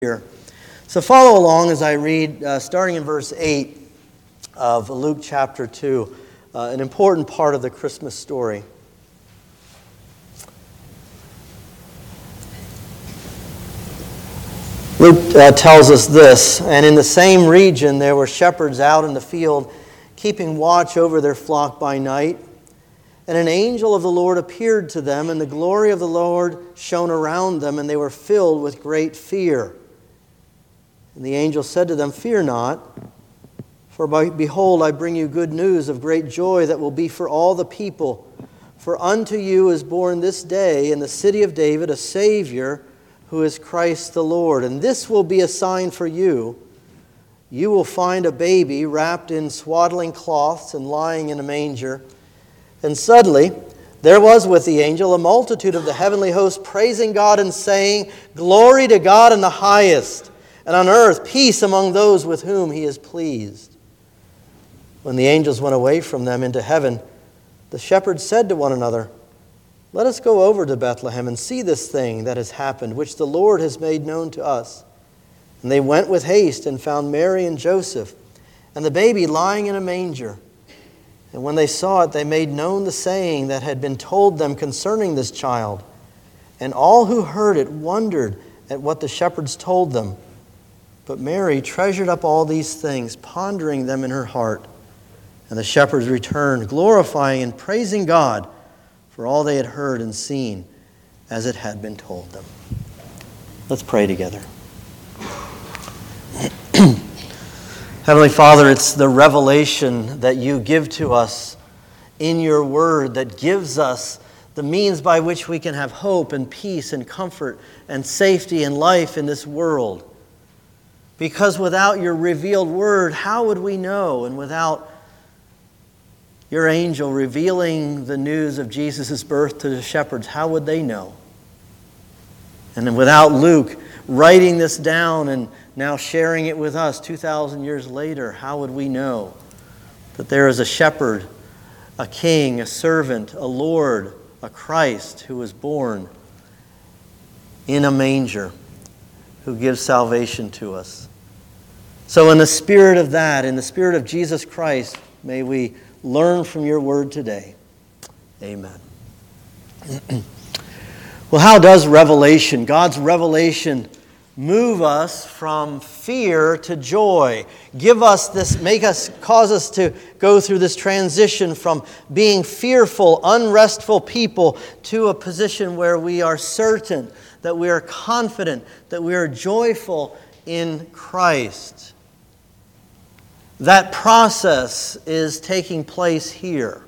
here. So follow along as I read, starting in verse 8 of Luke chapter 2, an important part of the Christmas story. Luke tells us this, "And in the same region there were shepherds out in the field, keeping watch over their flock by night. And an angel of the Lord appeared to them, and the glory of the Lord shone around them, and they were filled with great fear. And the angel said to them, 'Fear not, for behold, I bring you good news of great joy that will be for all the people. For unto you is born this day in the city of David a Savior, who is Christ the Lord. And this will be a sign for you. You will find a baby wrapped in swaddling cloths and lying in a manger.' And suddenly there was with the angel a multitude of the heavenly host, praising God and saying, 'Glory to God in the highest, and on earth peace among those with whom he is pleased.' When the angels went away from them into heaven, the shepherds said to one another, 'Let us go over to Bethlehem and see this thing that has happened, which the Lord has made known to us.' And they went with haste and found Mary and Joseph, and the baby lying in a manger. And when they saw it, they made known the saying that had been told them concerning this child. And all who heard it wondered at what the shepherds told them. But Mary treasured up all these things, pondering them in her heart. And the shepherds returned, glorifying and praising God for all they had heard and seen, as it had been told them." Let's pray together. Heavenly Father, it's the revelation that you give to us in your word that gives us the means by which we can have hope and peace and comfort and safety and life in this world. Because without your revealed word, how would we know? And without your angel revealing the news of Jesus' birth to the shepherds, how would they know? And then without Luke writing this down and now sharing it with us 2,000 years later, how would we know that there is a shepherd, a king, a servant, a Lord, a Christ who was born in a manger, who gives salvation to us? So in the spirit of that, in the spirit of Jesus Christ, may we learn from your word today. Amen. Well, how does revelation, God's revelation, move us from fear to joy? Give us this, cause us to go through this transition from being fearful, unrestful people to a position where we are certain, that we are confident, that we are joyful in Christ. That process is taking place here.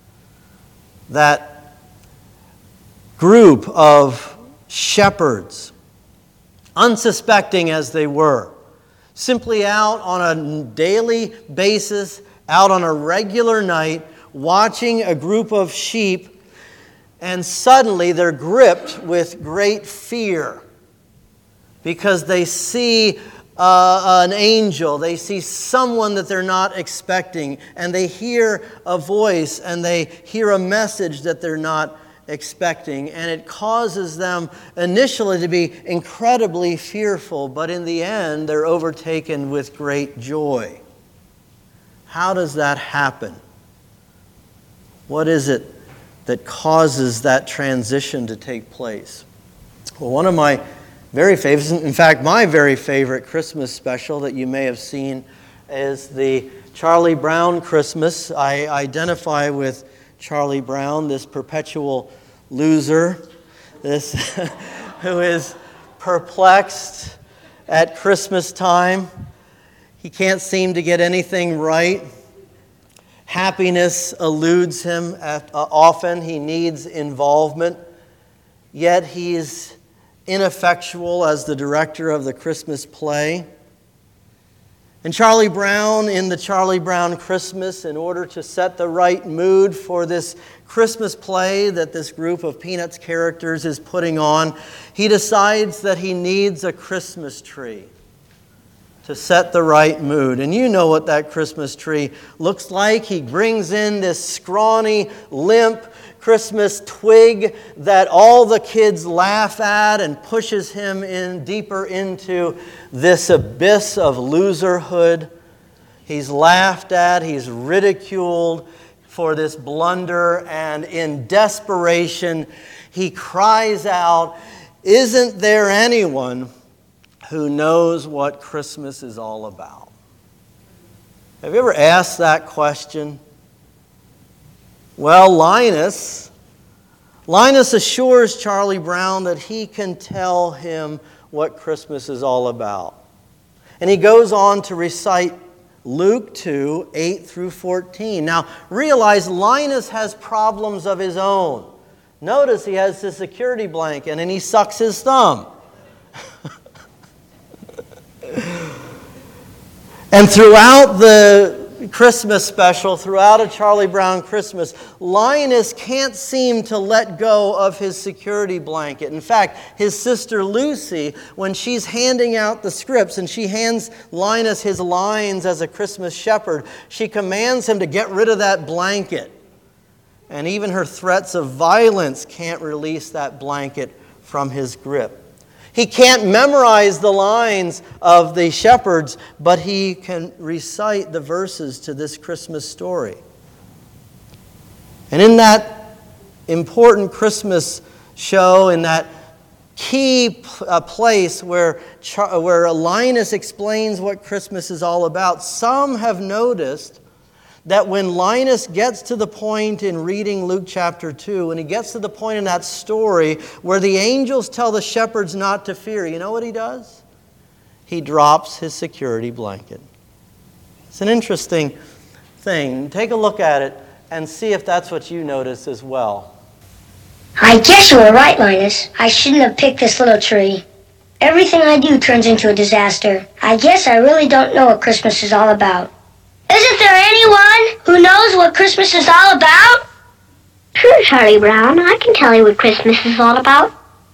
That group of shepherds, unsuspecting as they were, simply out on a daily basis, out on a regular night, watching a group of sheep, and suddenly they're gripped with great fear because they see an angel, they see someone that they're not expecting, and they hear a voice and they hear a message that they're not expecting, and it causes them initially to be incredibly fearful, but in the end they're overtaken with great joy. How does that happen? What is it that causes that transition to take place? Well, one of my very favorite, in fact, my very favorite Christmas special that you may have seen is the Charlie Brown Christmas. I identify with Charlie Brown, this perpetual loser, this who is perplexed at Christmas time. He can't seem to get anything right. Happiness eludes him often. He needs involvement. Yet he's ineffectual as the director of the Christmas play. And Charlie Brown, in the Charlie Brown Christmas, in order to set the right mood for this Christmas play that this group of Peanuts characters is putting on, he decides that he needs a Christmas tree to set the right mood. And you know what that Christmas tree looks like. He brings in this scrawny, limp Christmas twig that all the kids laugh at and pushes him in deeper into this abyss of loserhood. He's laughed at, he's ridiculed for this blunder, and in desperation, he cries out, "Isn't there anyone who knows what Christmas is all about?" Have you ever asked that question? Well, Linus assures Charlie Brown that he can tell him what Christmas is all about. And he goes on to recite Luke 2, 8 through 14. Now, realize Linus has problems of his own. Notice he has his security blanket and he sucks his thumb. And throughout the Christmas special, throughout a Charlie Brown Christmas, Linus can't seem to let go of his security blanket. In fact, his sister Lucy, when she's handing out the scripts and she hands Linus his lines as a Christmas shepherd, she commands him to get rid of that blanket. And even her threats of violence can't release that blanket from his grip. He can't memorize the lines of the shepherds, but he can recite the verses to this Christmas story. And in that important Christmas show, in that key place where Linus explains what Christmas is all about, some have noticed that when Linus gets to the point in reading Luke chapter 2, when he gets to the point in that story where the angels tell the shepherds not to fear, you know what he does? He drops his security blanket. It's an interesting thing. Take a look at it and see if that's what you notice as well. I guess you were right, Linus. I shouldn't have picked this little tree. Everything I do turns into a disaster. I guess I really don't know what Christmas is all about. Isn't there anyone who knows what Christmas is all about? Sure, Charlie Brown. I can tell you what Christmas is all about.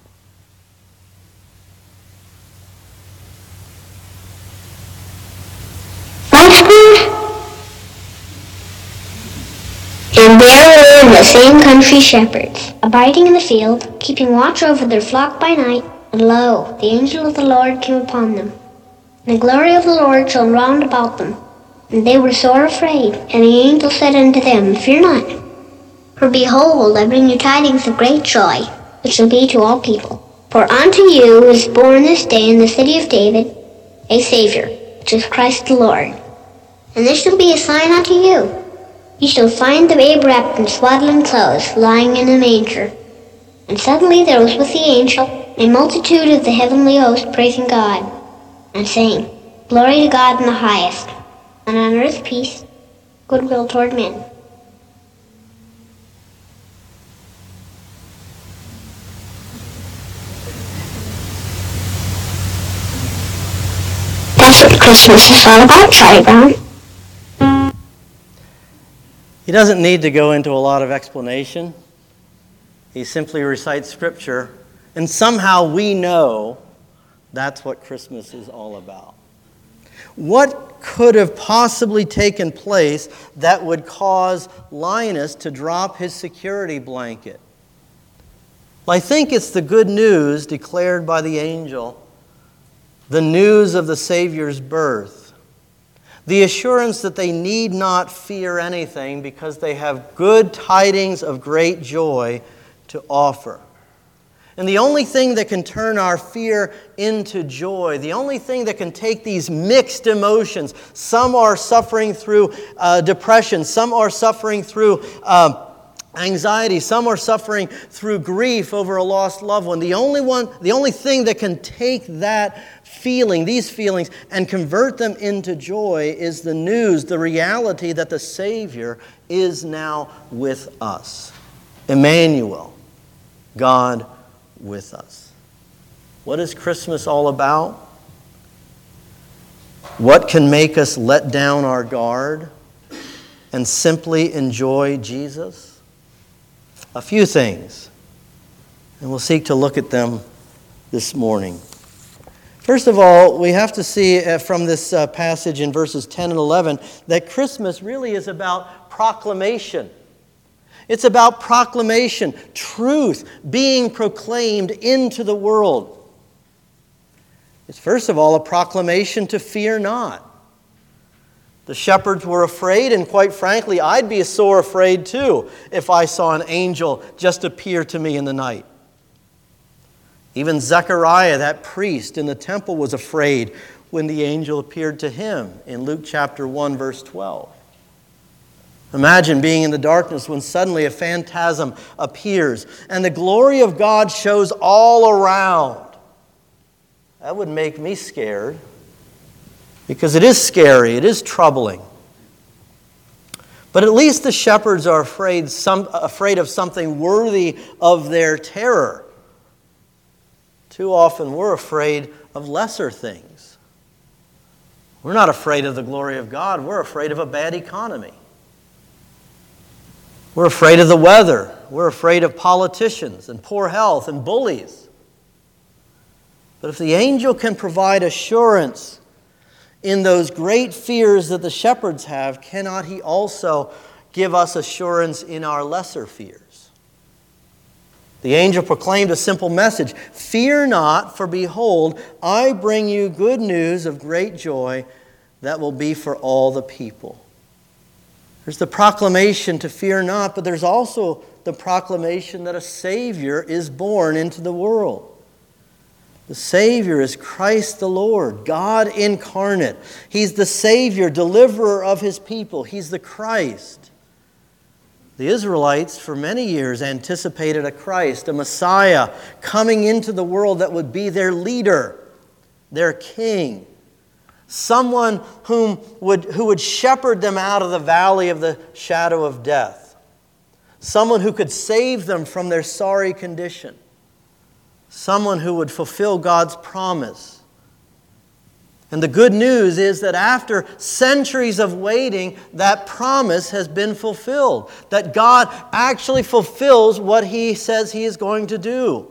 And there were the same country shepherds, abiding in the field, keeping watch over their flock by night. And lo, the angel of the Lord came upon them. And the glory of the Lord shone round about them. And they were sore afraid. And the angel said unto them, Fear not, for behold, I bring you tidings of great joy, which shall be to all people. For unto you is born this day in the city of David a Savior, which is Christ the Lord. And this shall be a sign unto you. You shall find the babe wrapped in swaddling clothes, lying in a manger. And suddenly there was with the angel a multitude of the heavenly host praising God, and saying, Glory to God in the highest, and on earth peace, goodwill toward men. That's what Christmas is all about, Charlie Brown. He doesn't need to go into a lot of explanation. He simply recites Scripture, and somehow we know that's what Christmas is all about. What could have possibly taken place that would cause Linus to drop his security blanket? Well, I think it's the good news declared by the angel, the news of the Savior's birth, the assurance that they need not fear anything because they have good tidings of great joy to offer. And the only thing that can turn our fear into joy, the only thing that can take these mixed emotions, some are suffering through depression, some are suffering through anxiety, some are suffering through grief over a lost loved one. The only thing that can take that feeling, these feelings, and convert them into joy is the news, the reality that the Savior is now with us. Emmanuel, God with us. What is Christmas all about? What can make us let down our guard and simply enjoy Jesus? A few things, and we'll seek to look at them this morning. First of all, we have to see from this passage in verses 10 and 11 that Christmas really is about proclamation. It's about proclamation, truth being proclaimed into the world. It's first of all a proclamation to fear not. The shepherds were afraid, and quite frankly, I'd be sore afraid too if I saw an angel just appear to me in the night. Even Zechariah, that priest in the temple, was afraid when the angel appeared to him in Luke chapter 1, verse 12. Imagine being in the darkness when suddenly a phantasm appears and the glory of God shows all around. That would make me scared, because it is scary, it is troubling. But at least the shepherds are afraid of something worthy of their terror. Too often we're afraid of lesser things. We're not afraid of the glory of God, we're afraid of a bad economy. We're afraid of the weather. We're afraid of politicians and poor health and bullies. But if the angel can provide assurance in those great fears that the shepherds have, cannot he also give us assurance in our lesser fears? The angel proclaimed a simple message: "Fear not, for behold, I bring you good news of great joy that will be for all the people." There's the proclamation to fear not, but there's also the proclamation that a Savior is born into the world. The Savior is Christ the Lord, God incarnate. He's the Savior, deliverer of His people. He's the Christ. The Israelites, for many years, anticipated a Christ, a Messiah, coming into the world that would be their leader, their king. Someone who would shepherd them out of the valley of the shadow of death. Someone who could save them from their sorry condition. Someone who would fulfill God's promise. And the good news is that after centuries of waiting, that promise has been fulfilled. That God actually fulfills what He says He is going to do.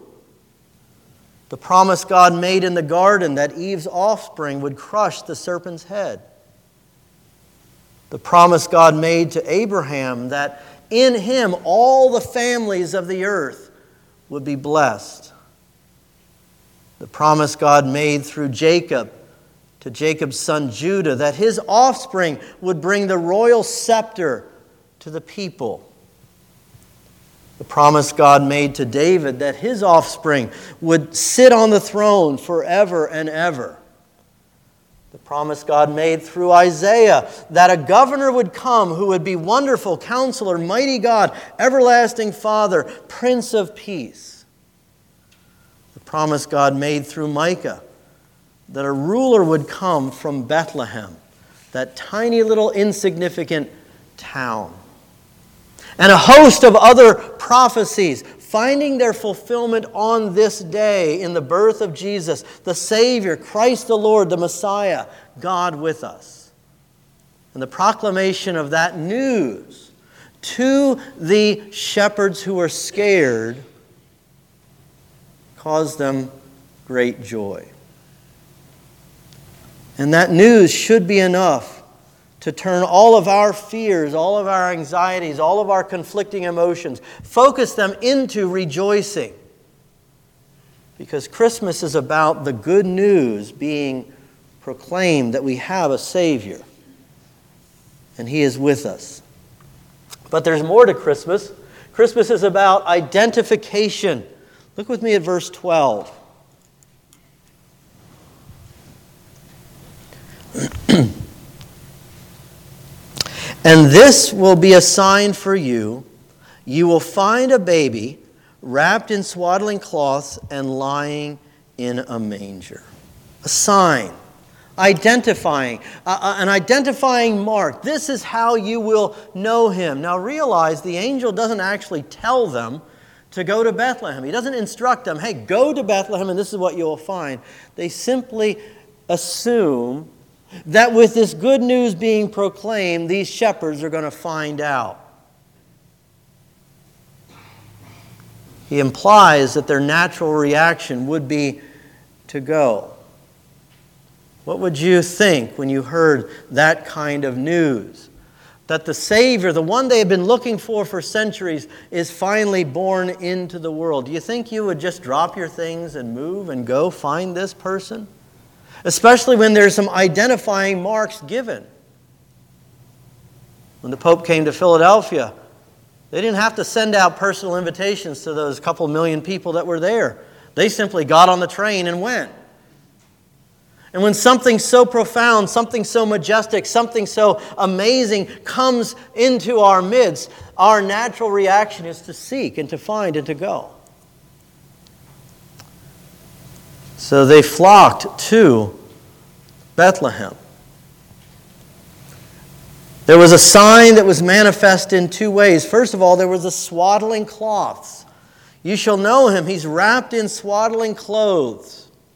The promise God made in the garden that Eve's offspring would crush the serpent's head. The promise God made to Abraham that in him all the families of the earth would be blessed. The promise God made through Jacob to Jacob's son Judah that his offspring would bring the royal scepter to the people. The promise God made to David that his offspring would sit on the throne forever and ever. The promise God made through Isaiah that a governor would come who would be Wonderful Counselor, Mighty God, Everlasting Father, Prince of Peace. The promise God made through Micah that a ruler would come from Bethlehem, that tiny little insignificant town. And a host of other prophecies finding their fulfillment on this day in the birth of Jesus, the Savior, Christ the Lord, the Messiah, God with us. And the proclamation of that news to the shepherds who were scared caused them great joy. And that news should be enough to turn all of our fears, all of our anxieties, all of our conflicting emotions, focus them into rejoicing. Because Christmas is about the good news being proclaimed that we have a Savior. And He is with us. But there's more to Christmas. Christmas is about identification. Look with me at verse 12. "And this will be a sign for you. You will find a baby wrapped in swaddling cloths and lying in a manger." A sign, identifying, an identifying mark. This is how you will know Him. Now realize the angel doesn't actually tell them to go to Bethlehem. He doesn't instruct them, hey, go to Bethlehem and this is what you will find. They simply assume that with this good news being proclaimed, these shepherds are going to find out. He implies that their natural reaction would be to go. What would you think when you heard that kind of news? That the Savior, the one they had been looking for centuries, is finally born into the world. Do you think you would just drop your things and move and go find this person? Especially when there's some identifying marks given. When the Pope came to Philadelphia, they didn't have to send out personal invitations to those couple million people that were there. They simply got on the train and went. And when something so profound, something so majestic, something so amazing comes into our midst, our natural reaction is to seek and to find and to go. So they flocked to Bethlehem. There was a sign that was manifest in two ways. First of all, there was the swaddling cloths. You shall know him. He's wrapped in swaddling clothes.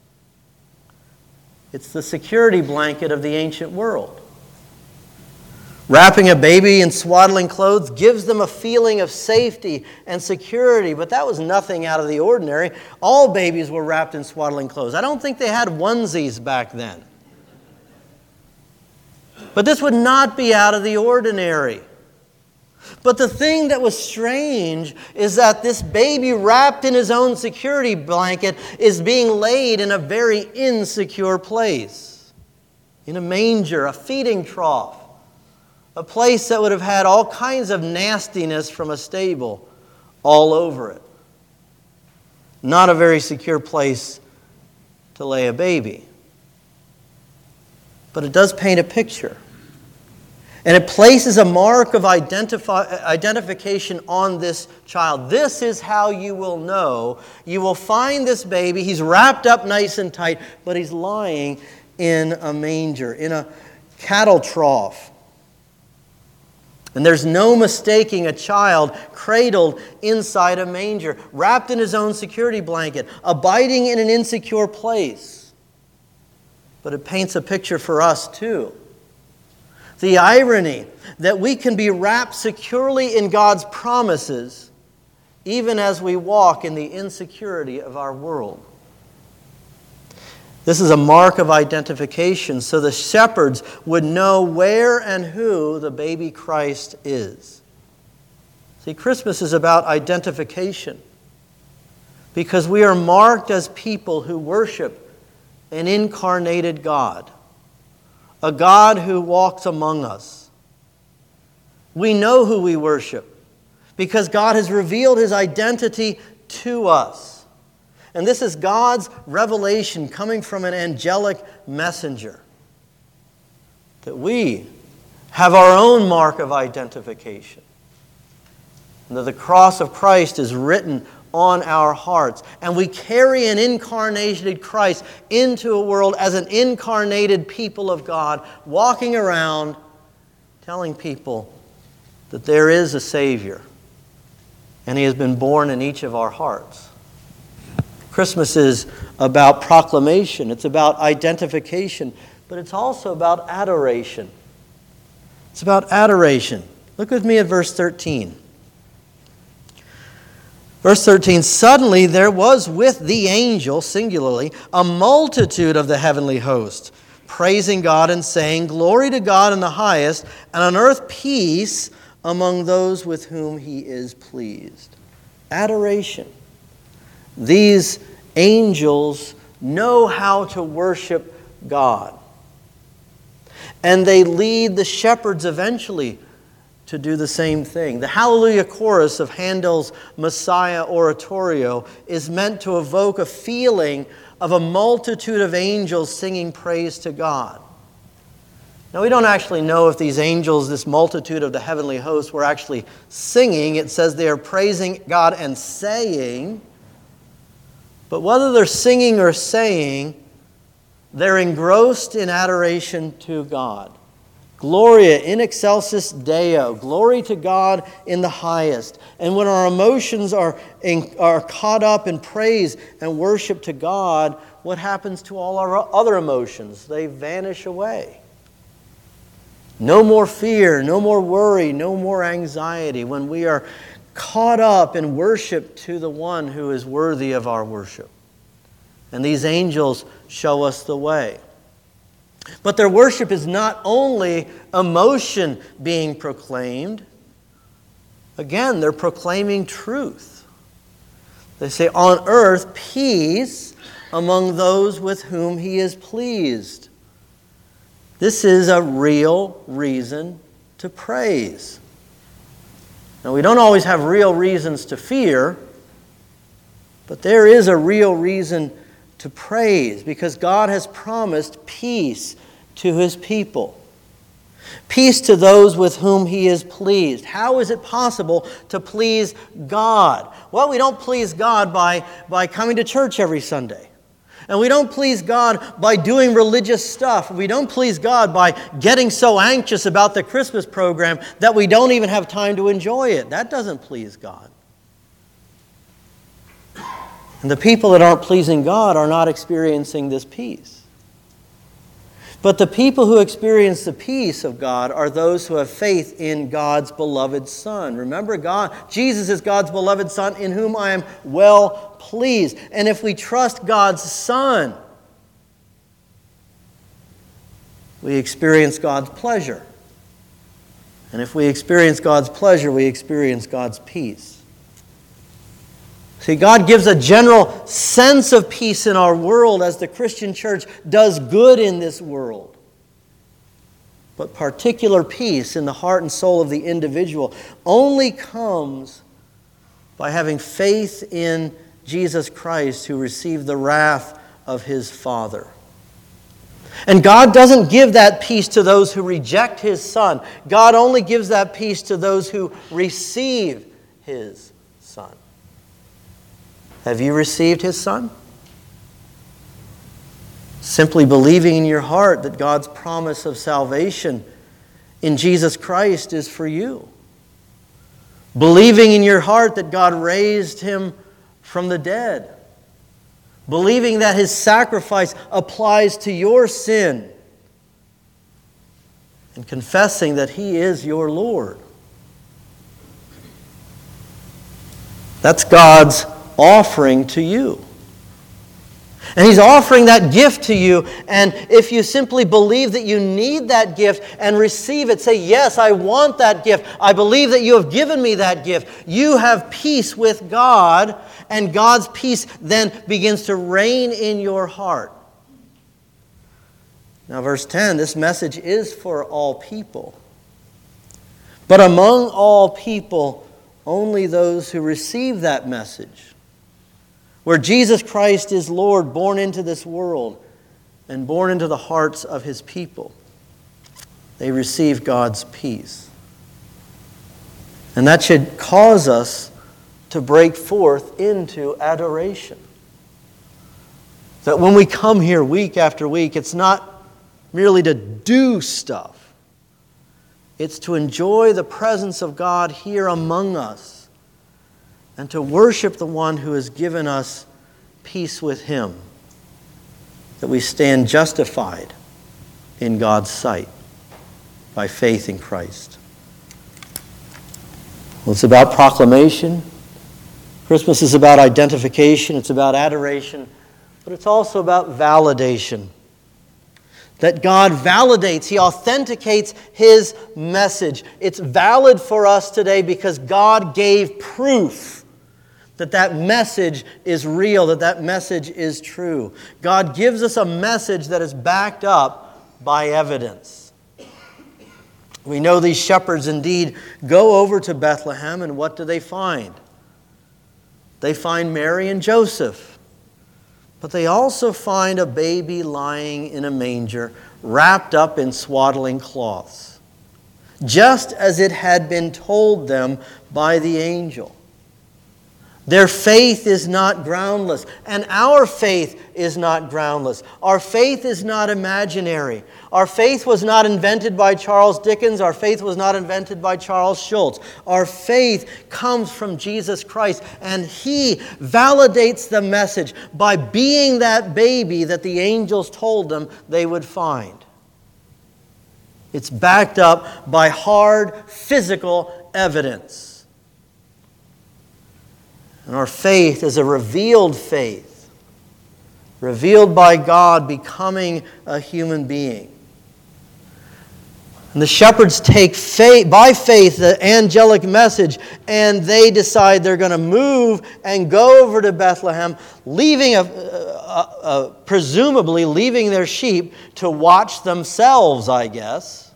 It's the security blanket of the ancient world. Wrapping a baby in swaddling clothes gives them a feeling of safety and security, but that was nothing out of the ordinary. All babies were wrapped in swaddling clothes. I don't think they had onesies back then. But this would not be out of the ordinary. But the thing that was strange is that this baby wrapped in his own security blanket is being laid in a very insecure place. In a manger, a feeding trough. A place that would have had all kinds of nastiness from a stable all over it. Not a very secure place to lay a baby. But it does paint a picture. And it places a mark of identification on this child. This is how you will know. You will find this baby. He's wrapped up nice and tight, but he's lying in a manger, in a cattle trough. And there's no mistaking a child cradled inside a manger, wrapped in his own security blanket, abiding in an insecure place. But it paints a picture for us too. The irony that we can be wrapped securely in God's promises even as we walk in the insecurity of our world. This is a mark of identification so the shepherds would know where and who the baby Christ is. See, Christmas is about identification because we are marked as people who worship an incarnated God. A God who walks among us. We know who we worship because God has revealed his identity to us. And this is God's revelation coming from an angelic messenger. That we have our own mark of identification. And that the cross of Christ is written on our hearts. And we carry an incarnated Christ into a world as an incarnated people of God, walking around telling people that there is a Savior. And he has been born in each of our hearts. Christmas is about proclamation. It's about identification. But it's also about adoration. It's about adoration. Look with me at verse 13. Verse 13, suddenly there was with the angel, singularly, a multitude of the heavenly host, praising God and saying, Glory to God in the highest, and on earth peace among those with whom he is pleased. Adoration. These angels know how to worship God. And they lead the shepherds eventually to do the same thing. The Hallelujah chorus of Handel's Messiah oratorio is meant to evoke a feeling of a multitude of angels singing praise to God. Now, we don't actually know if these angels, this multitude of the heavenly hosts, were actually singing. It says they are praising God and saying. But whether they're singing or saying, they're engrossed in adoration to God. Gloria in excelsis Deo. Glory to God in the highest. And when our emotions are caught up in praise and worship to God, what happens to all our other emotions? They vanish away. No more fear, no more worry, no more anxiety when we are caught up in worship to the one who is worthy of our worship. And these angels show us the way. But their worship is not only emotion being proclaimed. Again, they're proclaiming truth. They say, on earth, peace among those with whom he is pleased. This is a real reason to praise. Now, we don't always have real reasons to fear, but there is a real reason to praise because God has promised peace to his people. Peace to those with whom he is pleased. How is it possible to please God? Well, we don't please God by coming to church every Sunday. And we don't please God by doing religious stuff. We don't please God by getting so anxious about the Christmas program that we don't even have time to enjoy it. That doesn't please God. And the people that aren't pleasing God are not experiencing this peace. But the people who experience the peace of God are those who have faith in God's beloved Son. Remember, Jesus is God's beloved Son in whom I am well pleased. And if we trust God's Son, we experience God's pleasure. And if we experience God's pleasure, we experience God's peace. See, God gives a general sense of peace in our world as the Christian church does good in this world. But particular peace in the heart and soul of the individual only comes by having faith in Jesus Christ, who received the wrath of his Father. And God doesn't give that peace to those who reject his Son. God only gives that peace to those who receive his Son. Have you received his Son? Simply believing in your heart that God's promise of salvation in Jesus Christ is for you. Believing in your heart that God raised him from the dead. Believing that his sacrifice applies to your sin. And confessing that he is your Lord. That's God's offering to you. And he's offering that gift to you, and if you simply believe that you need that gift and receive it, say, yes, I want that gift. I believe that you have given me that gift. You have peace with God, and God's peace then begins to reign in your heart. Now, verse 10, this message is for all people. But among all people, only those who receive that message, where Jesus Christ is Lord, born into this world and born into the hearts of his people, they receive God's peace. And that should cause us to break forth into adoration. That when we come here week after week, it's not merely to do stuff. It's to enjoy the presence of God here among us, and to worship the one who has given us peace with him, that we stand justified in God's sight by faith in Christ. Well, it's about proclamation. Christmas is about identification. It's about adoration. But it's also about validation. That God validates, he authenticates his message. It's valid for us today because God gave proof that that message is real, that that message is true. God gives us a message that is backed up by evidence. We know these shepherds indeed go over to Bethlehem, and what do they find? They find Mary and Joseph. But they also find a baby lying in a manger, wrapped up in swaddling cloths, just as it had been told them by the angel. Their faith is not groundless, and our faith is not groundless. Our faith is not imaginary. Our faith was not invented by Charles Dickens. Our faith was not invented by Charles Schulz. Our faith comes from Jesus Christ, and he validates the message by being that baby that the angels told them they would find. It's backed up by hard physical evidence. And our faith is a revealed faith revealed by God, becoming a human being. And the shepherds take by faith the angelic message, and they decide they're going to move and go over to Bethlehem, presumably leaving their sheep to watch themselves, I guess.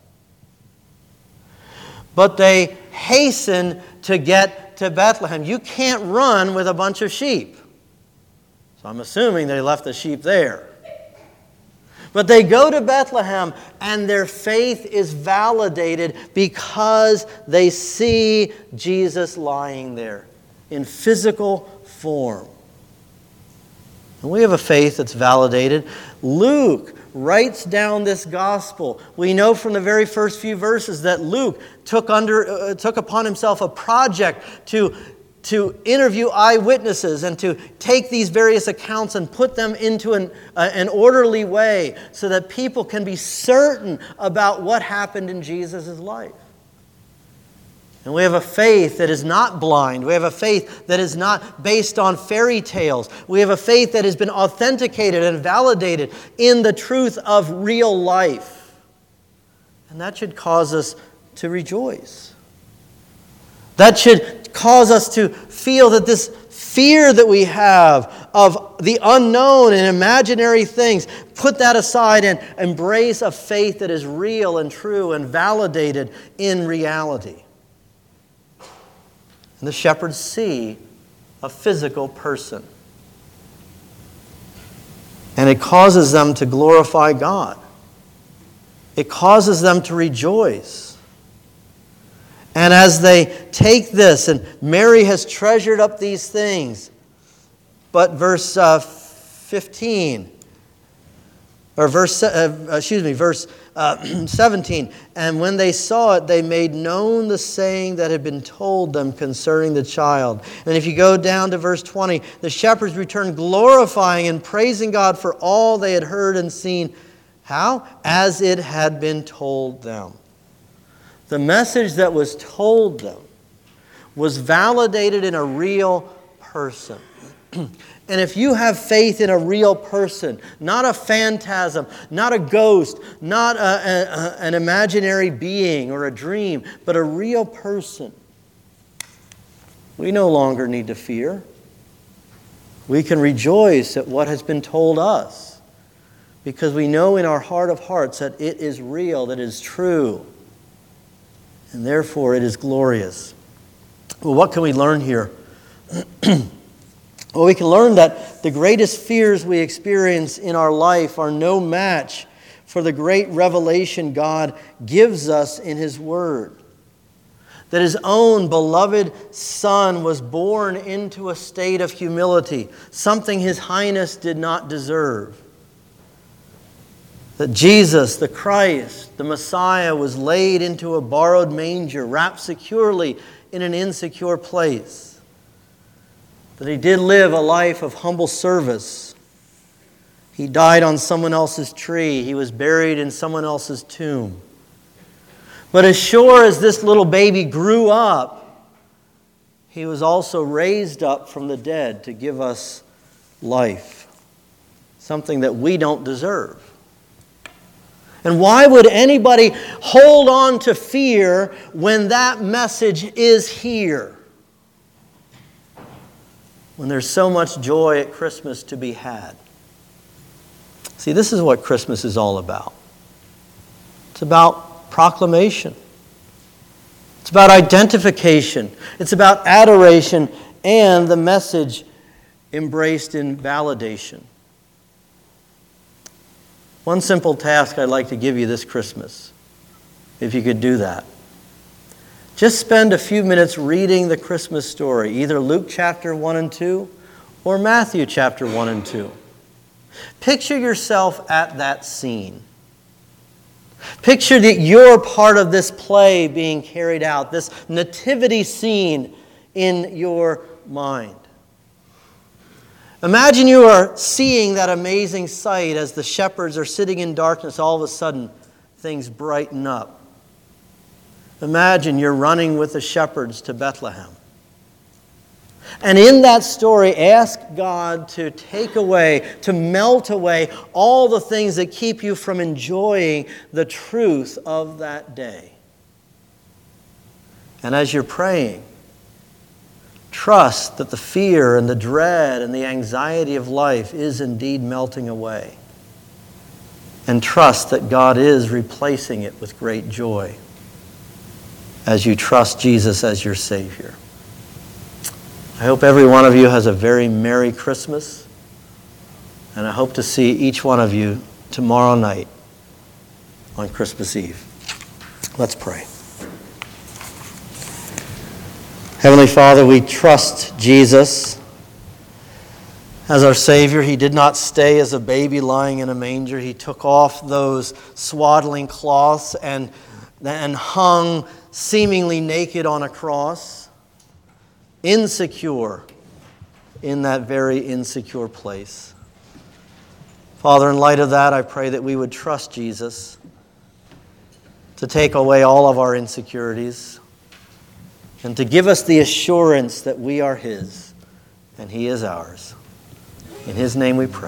But they hasten to get to Bethlehem. You can't run with a bunch of sheep. So I'm assuming they left the sheep there. But they go to Bethlehem, and their faith is validated because they see Jesus lying there in physical form. And we have a faith that's validated. Luke writes down this gospel. We know from the very first few verses that Luke took upon himself a project to interview eyewitnesses and to take these various accounts and put them into an orderly way so that people can be certain about what happened in Jesus' life. And we have a faith that is not blind. We have a faith that is not based on fairy tales. We have a faith that has been authenticated and validated in the truth of real life. And that should cause us to rejoice. That should cause us to feel that this fear that we have of the unknown and imaginary things, put that aside and embrace a faith that is real and true and validated in reality. And the shepherds see a physical person. And it causes them to glorify God. It causes them to rejoice. And as they take this, and Mary has treasured up these things, but verse 17, and when they saw it, they made known the saying that had been told them concerning the child. And if you go down to verse 20, the shepherds returned glorifying and praising God for all they had heard and seen. How? As it had been told them. The message that was told them was validated in a real person. And if you have faith in a real person, not a phantasm, not a ghost, not an imaginary being or a dream, but a real person, we no longer need to fear. We can rejoice at what has been told us because we know in our heart of hearts that it is real, that it is true. And therefore, it is glorious. Well, what can we learn here? Well, we can learn that the greatest fears we experience in our life are no match for the great revelation God gives us in His Word. That His own beloved Son was born into a state of humility, something His Highness did not deserve. That Jesus, the Christ, the Messiah, was laid into a borrowed manger, wrapped securely in an insecure place. That He did live a life of humble service. He died on someone else's tree. He was buried in someone else's tomb. But as sure as this little baby grew up, He was also raised up from the dead to give us life. Something that we don't deserve. And why would anybody hold on to fear when that message is here? When there's so much joy at Christmas to be had. See, this is what Christmas is all about. It's about proclamation. It's about identification. It's about adoration and the message embraced in validation. One simple task I'd like to give you this Christmas, if you could do that. Just spend a few minutes reading the Christmas story, either Luke chapter 1 and 2 or Matthew chapter 1 and 2. Picture yourself at that scene. Picture that you're part of this play being carried out, this nativity scene in your mind. Imagine you are seeing that amazing sight as the shepherds are sitting in darkness. All of a sudden, things brighten up. Imagine you're running with the shepherds to Bethlehem. And in that story, ask God to take away, to melt away all the things that keep you from enjoying the truth of that day. And as you're praying, trust that the fear and the dread and the anxiety of life is indeed melting away. And trust that God is replacing it with great joy as you trust Jesus as your Savior. I hope every one of you has a very Merry Christmas, and I hope to see each one of you tomorrow night on Christmas Eve. Let's pray. Heavenly Father, we trust Jesus as our Savior. He did not stay as a baby lying in a manger. He took off those swaddling cloths and hung seemingly naked on a cross, insecure in that very insecure place. Father, in light of that, I pray that we would trust Jesus to take away all of our insecurities and to give us the assurance that we are His and He is ours. In His name we pray.